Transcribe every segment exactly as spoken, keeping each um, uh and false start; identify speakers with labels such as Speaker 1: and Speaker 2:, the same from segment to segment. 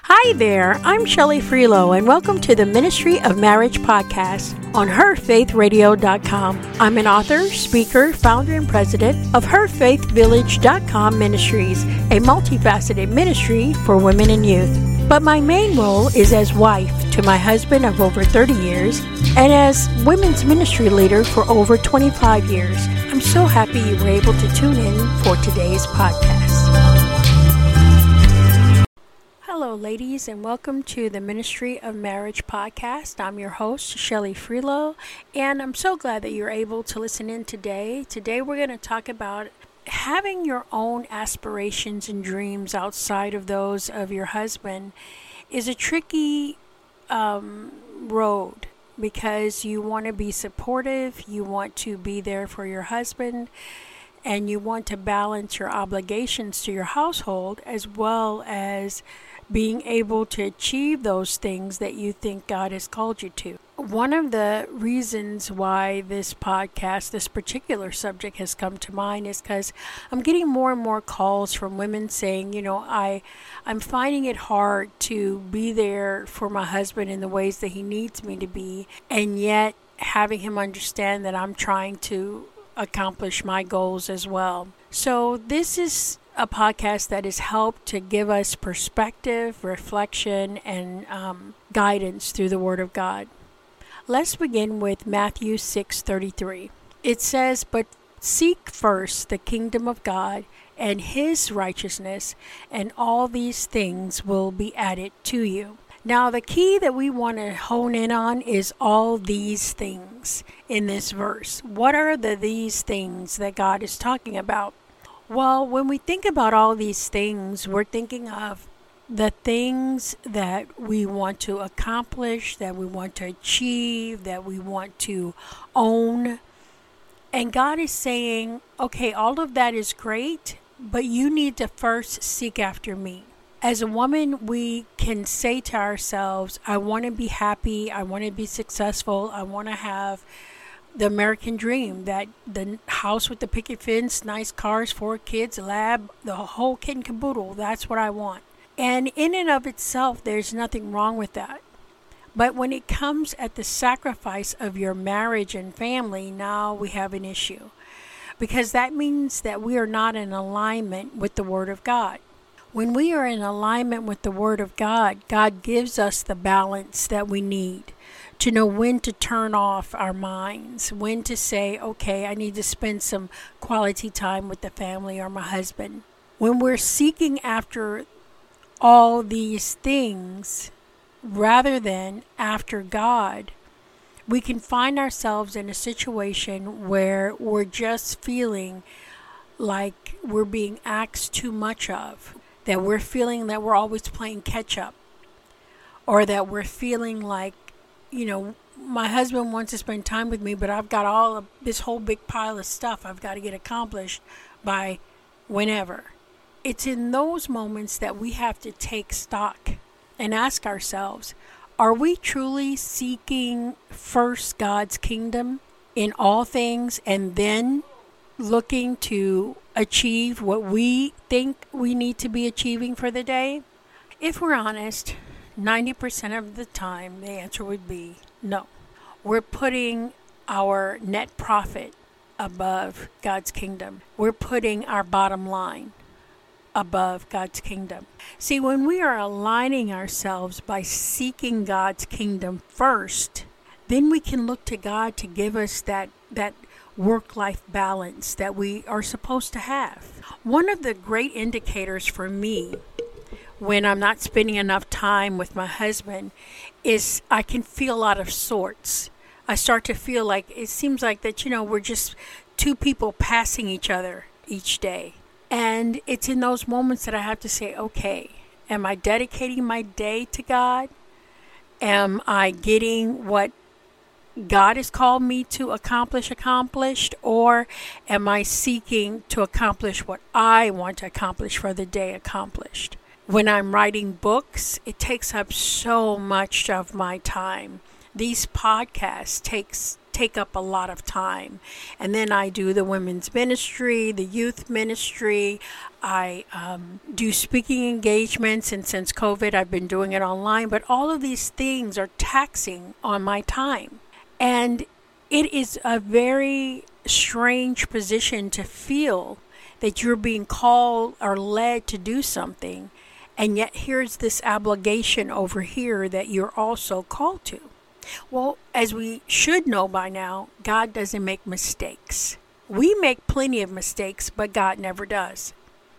Speaker 1: Hi there, I'm Shelley Freelo, and welcome to the Ministry of Marriage podcast on her faith radio dot com. I'm an author, speaker, founder, and president of her faith village dot com Ministries, a multifaceted ministry for women and youth. But my main role is as wife to my husband of over thirty years and as women's ministry leader for over twenty-five years. I'm so happy you were able to tune in for today's podcast. Hello, ladies, and welcome to the Ministry of Marriage podcast. I'm your host, Shelley Freelo, and I'm so glad that you're able to listen in today. Today, we're going to talk about having your own aspirations and dreams outside of those of your husband is a tricky um, road because you want to be supportive, you want to be there for your husband, and you want to balance your obligations to your household as well as being able to achieve those things that you think God has called you to. One of the reasons why this podcast, this particular subject has come to mind is because I'm getting more and more calls from women saying, you know, I, I'm finding it hard to be there for my husband in the ways that he needs me to be, and yet having him understand that I'm trying to accomplish my goals as well. So this is a podcast that has helped to give us perspective, reflection, and um, guidance through the Word of God. Let's begin with Matthew six thirty-three. It says, "But seek first the kingdom of God and His righteousness, and all these things will be added to you." Now, the key that we want to hone in on is all these things in this verse. What are the these things that God is talking about? Well, when we think about all these things, we're thinking of the things that we want to accomplish, that we want to achieve, that we want to own. And God is saying, okay, all of that is great, but you need to first seek after me. As a woman, we can say to ourselves, I want to be happy, I want to be successful, I want to have the American dream, that the house with the picket fence, nice cars, four kids, a lab, the whole kit and caboodle. That's what I want. And in and of itself, there's nothing wrong with that. But when it comes at the sacrifice of your marriage and family, now we have an issue. Because that means that we are not in alignment with the Word of God. When we are in alignment with the Word of God, God gives us the balance that we need to know when to turn off our minds, when to say, okay, I need to spend some quality time with the family or my husband. When we're seeking after all these things rather than after God, we can find ourselves in a situation where we're just feeling like we're being asked too much of, that we're feeling that we're always playing catch up, or that we're feeling like, you know, my husband wants to spend time with me, but I've got all of this whole big pile of stuff I've got to get accomplished by whenever. It's in those moments that we have to take stock and ask ourselves, are we truly seeking first God's kingdom in all things and then looking to achieve what we think we need to be achieving for the day? If we're honest, ninety percent of the time, the answer would be no. We're putting our net profit above God's kingdom. We're putting our bottom line above God's kingdom. See, when we are aligning ourselves by seeking God's kingdom first, then we can look to God to give us that, that work-life balance that we are supposed to have. One of the great indicators for me when I'm not spending enough time with my husband is I can feel out of sorts. I start to feel like it seems like that, you know, we're just two people passing each other each day. And it's in those moments that I have to say, okay, am I dedicating my day to God? Am I getting what God has called me to accomplish accomplished, or am I seeking to accomplish what I want to accomplish for the day accomplished? When I'm writing books, it takes up so much of my time. These podcasts takes take up a lot of time. And then I do the women's ministry, the youth ministry. I um, do speaking engagements, and since COVID, I've been doing it online. But all of these things are taxing on my time. And it is a very strange position to feel that you're being called or led to do something, and yet here's this obligation over here that you're also called to. Well, as we should know by now, God doesn't make mistakes. We make plenty of mistakes, but God never does.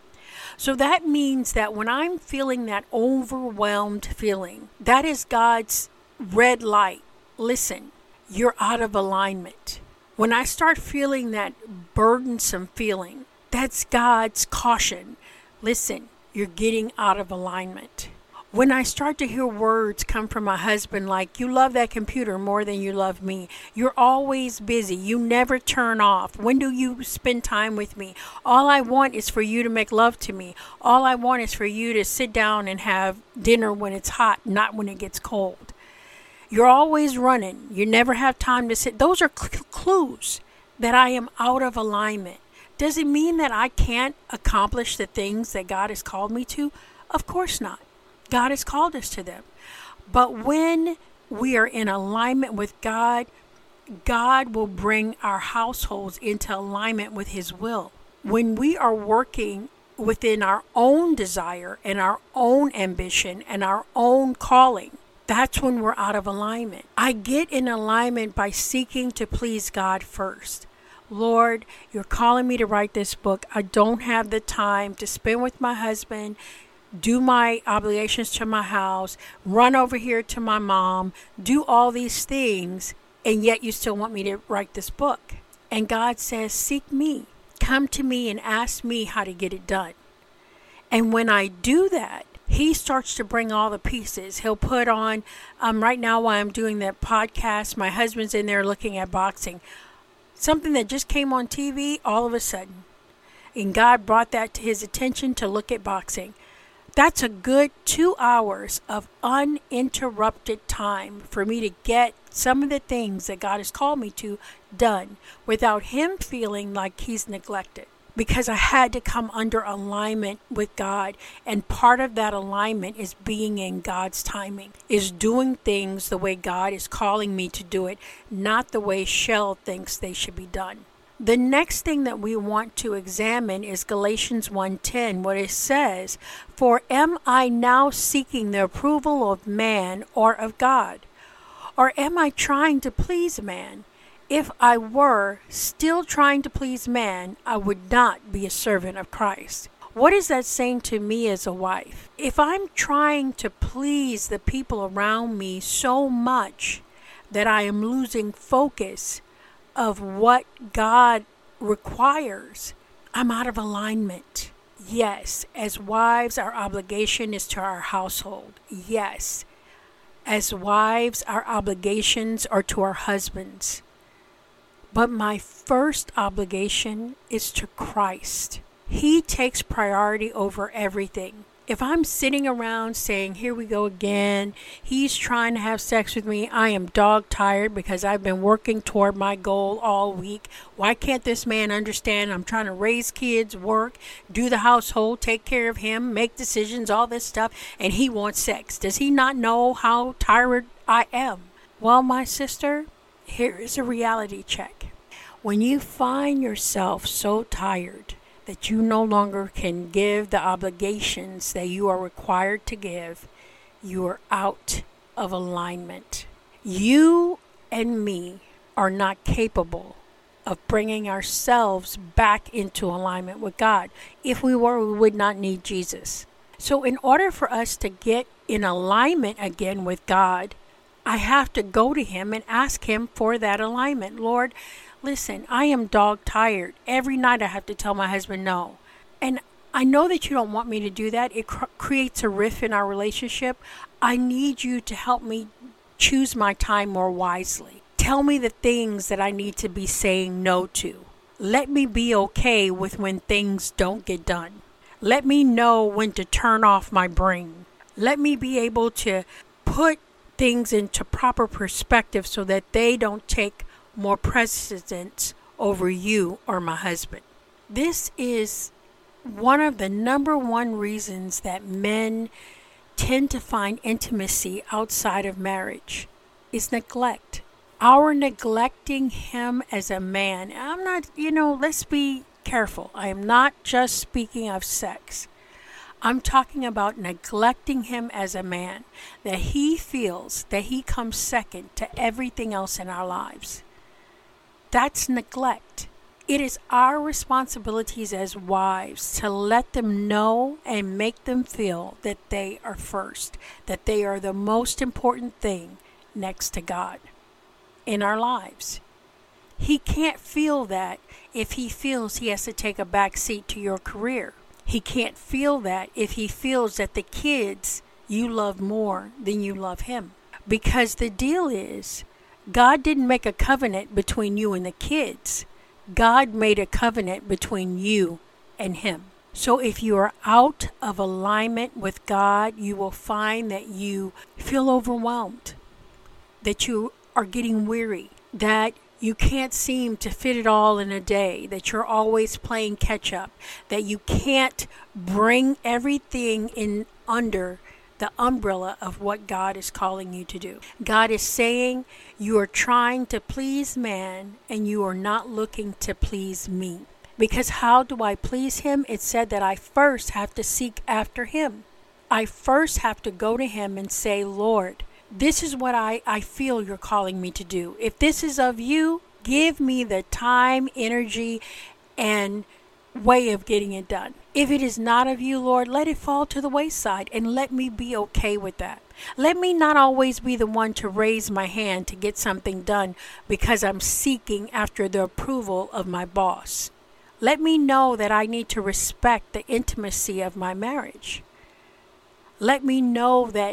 Speaker 1: So that means that when I'm feeling that overwhelmed feeling, that is God's red light. Listen, you're out of alignment. When I start feeling that burdensome feeling, that's God's caution. Listen, you're getting out of alignment. When I start to hear words come from my husband like, you love that computer more than you love me. You're always busy. You never turn off. When do you spend time with me? All I want is for you to make love to me. All I want is for you to sit down and have dinner when it's hot, not when it gets cold. You're always running. You never have time to sit. Those are cl- clues that I am out of alignment. Does it mean that I can't accomplish the things that God has called me to? Of course not. God has called us to them. But when we are in alignment with God, God will bring our households into alignment with His will. When we are working within our own desire and our own ambition and our own calling, that's when we're out of alignment. I get in alignment by seeking to please God first. Lord, you're calling me to write this book. I don't have the time to spend with my husband, do my obligations to my house, run over here to my mom, do all these things, and yet you still want me to write this book. And God says, seek me. Come to me and ask me how to get it done. And when I do that, He starts to bring all the pieces. He'll put on, um, right now while I'm doing that podcast, my husband's in there looking at boxing. Something that just came on T V all of a sudden. And God brought that to his attention to look at boxing. That's a good two hours of uninterrupted time for me to get some of the things that God has called me to done without him feeling like he's neglected. Because I had to come under alignment with God. And part of that alignment is being in God's timing, is doing things the way God is calling me to do it, not the way Shell thinks they should be done. The next thing that we want to examine is Galatians one ten, where it says, "For am I now seeking the approval of man or of God? Or am I trying to please man? If I were still trying to please man, I would not be a servant of Christ." What is that saying to me as a wife? If I'm trying to please the people around me so much that I am losing focus of what God requires, I'm out of alignment. Yes, as wives, our obligation is to our household. Yes, as wives, our obligations are to our husbands. But my first obligation is to Christ. He takes priority over everything. If I'm sitting around saying, here we go again, he's trying to have sex with me, I am dog tired because I've been working toward my goal all week. Why can't this man understand I'm trying to raise kids, work, do the household, take care of him, make decisions, all this stuff, and he wants sex? Does he not know how tired I am? Well, my sister, here is a reality check. When you find yourself so tired that you no longer can give the obligations that you are required to give, you are out of alignment. You and me are not capable of bringing ourselves back into alignment with God. If we were, we would not need Jesus. So in order for us to get in alignment again with God, I have to go to him and ask him for that alignment. Lord, listen, I am dog tired. Every night I have to tell my husband no. And I know that you don't want me to do that. It cr- creates a rift in our relationship. I need you to help me choose my time more wisely. Tell me the things that I need to be saying no to. Let me be okay with when things don't get done. Let me know when to turn off my brain. Let me be able to put things into proper perspective so that they don't take more precedence over you or my husband. This is one of the number one reasons that men tend to find intimacy outside of marriage is neglect. Our neglecting him as a man. I'm not, you know, let's be careful. I am not just speaking of sex. I'm talking about neglecting him as a man, that he feels that he comes second to everything else in our lives. That's neglect. It is our responsibilities as wives to let them know and make them feel that they are first, that they are the most important thing next to God in our lives. He can't feel that if he feels he has to take a back seat to your career. He can't feel that if he feels that the kids you love more than you love him. Because the deal is, God didn't make a covenant between you and the kids. God made a covenant between you and him. So if you are out of alignment with God, you will find that you feel overwhelmed, that you are getting weary, that you can't seem to fit it all in a day, that you're always playing catch up, that you can't bring everything in under the umbrella of what God is calling you to do. God is saying you are trying to please man and you are not looking to please me. Because how do I please him? It said that I first have to seek after him. I first have to go to him and say, Lord, this is what I, I feel you're calling me to do. If this is of you, give me the time, energy, and way of getting it done. If it is not of you, Lord, let it fall to the wayside and let me be okay with that. Let me not always be the one to raise my hand to get something done because I'm seeking after the approval of my boss. Let me know that I need to respect the intimacy of my marriage. Let me know that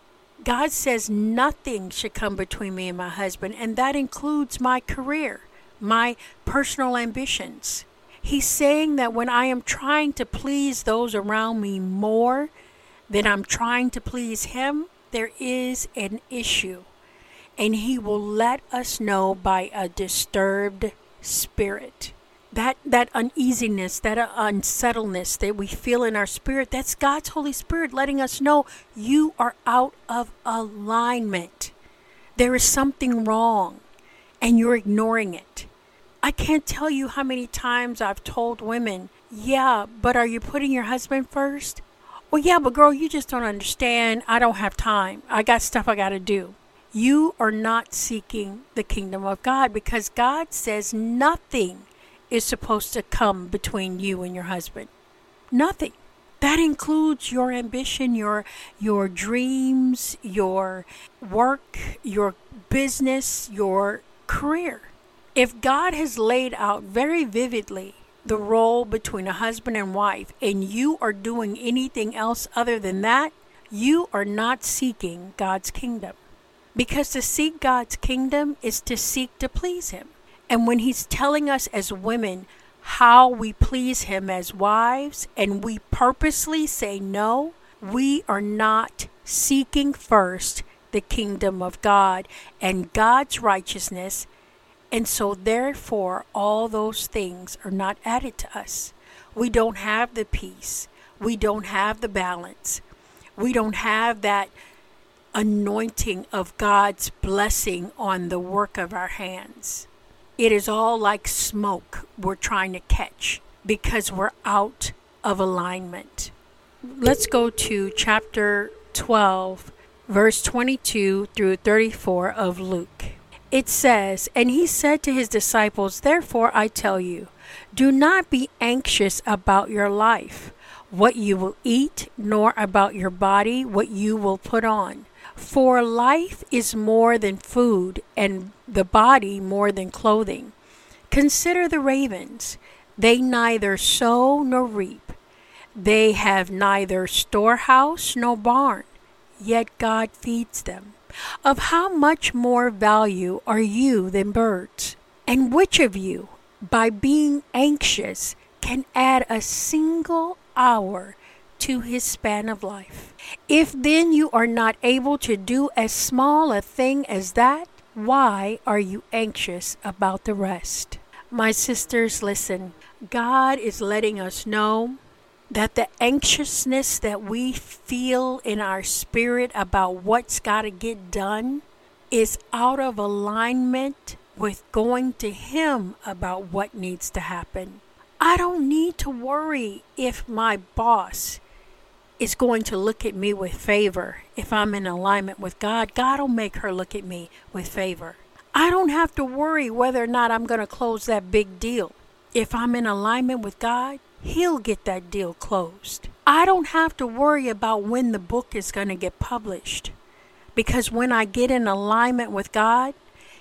Speaker 1: God says nothing should come between me and my husband, and that includes my career, my personal ambitions. He's saying that when I am trying to please those around me more than I'm trying to please him, there is an issue. And he will let us know by a disturbed spirit. That that uneasiness, that unsettledness that we feel in our spirit, that's God's Holy Spirit letting us know you are out of alignment. There is something wrong and you're ignoring it. I can't tell you how many times I've told women, yeah, but are you putting your husband first? Well, yeah, but girl, you just don't understand. I don't have time. I got stuff I got to do. You are not seeking the kingdom of God because God says nothing is supposed to come between you and your husband. Nothing. That includes your ambition, your your dreams, your work, your business, your career. If God has laid out very vividly the role between a husband and wife, and you are doing anything else other than that, you are not seeking God's kingdom. Because to seek God's kingdom is to seek to please him. And when he's telling us as women how we please him as wives, and we purposely say no, we are not seeking first the kingdom of God and God's righteousness. And so therefore, all those things are not added to us. We don't have the peace. We don't have the balance. We don't have that anointing of God's blessing on the work of our hands. It is all like smoke we're trying to catch because we're out of alignment. Let's go to chapter twelve, verse twenty-two through thirty-four of Luke. It says, "And he said to his disciples, therefore I tell you, do not be anxious about your life, what you will eat, nor about your body, what you will put on. For life is more than food, and the body more than clothing. Consider the ravens. They neither sow nor reap. They have neither storehouse nor barn, yet God feeds them. Of how much more value are you than birds? And which of you, by being anxious, can add a single hour to his span of life? If then you are not able to do as small a thing as that, Why are you anxious about the rest? My sisters, listen. God is letting us know that the anxiousness that we feel in our spirit about what's got to get done is out of alignment with going to Him about what needs to happen. I don't need to worry if my boss is going to look at me with favor. If I'm in alignment with God, God will make her look at me with favor. I don't have to worry whether or not I'm going to close that big deal. If I'm in alignment with God, He'll get that deal closed. I don't have to worry about when the book is going to get published, because when I get in alignment with God,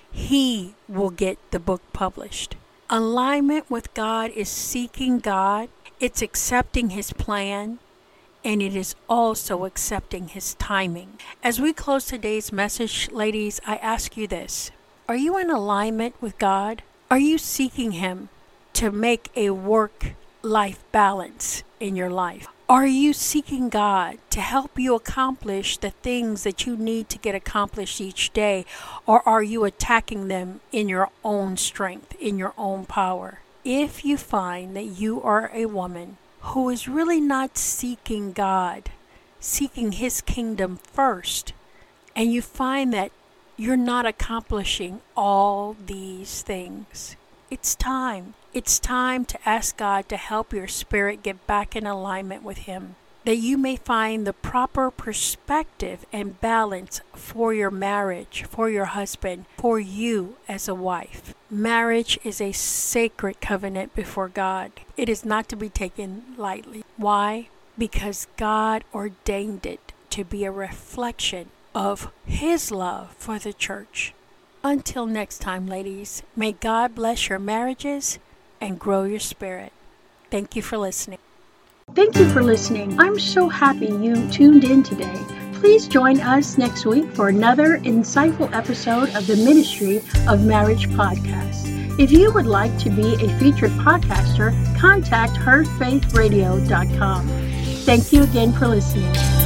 Speaker 1: He will get the book published. Alignment with God is seeking God, it's accepting His plan, and it is also accepting His timing. As we close today's message, ladies, I ask you this. Are you in alignment with God? Are you seeking Him to make a work-life balance in your life? Are you seeking God to help you accomplish the things that you need to get accomplished each day? Or are you attacking them in your own strength, in your own power? If you find that you are a woman who is really not seeking God, seeking His kingdom first, and you find that you're not accomplishing all these things, it's time. It's time to ask God to help your spirit get back in alignment with Him, that you may find the proper perspective and balance for your marriage, for your husband, for you as a wife. Marriage is a sacred covenant before God. It is not to be taken lightly. Why? Because God ordained it to be a reflection of His love for the church. Until next time, ladies, may God bless your marriages and grow your spirit. Thank you for listening. Thank you for listening. I'm so happy you tuned in today. Please join us next week for another insightful episode of the Ministry of Marriage podcast. If you would like to be a featured podcaster, contact her faith radio dot com. Thank you again for listening.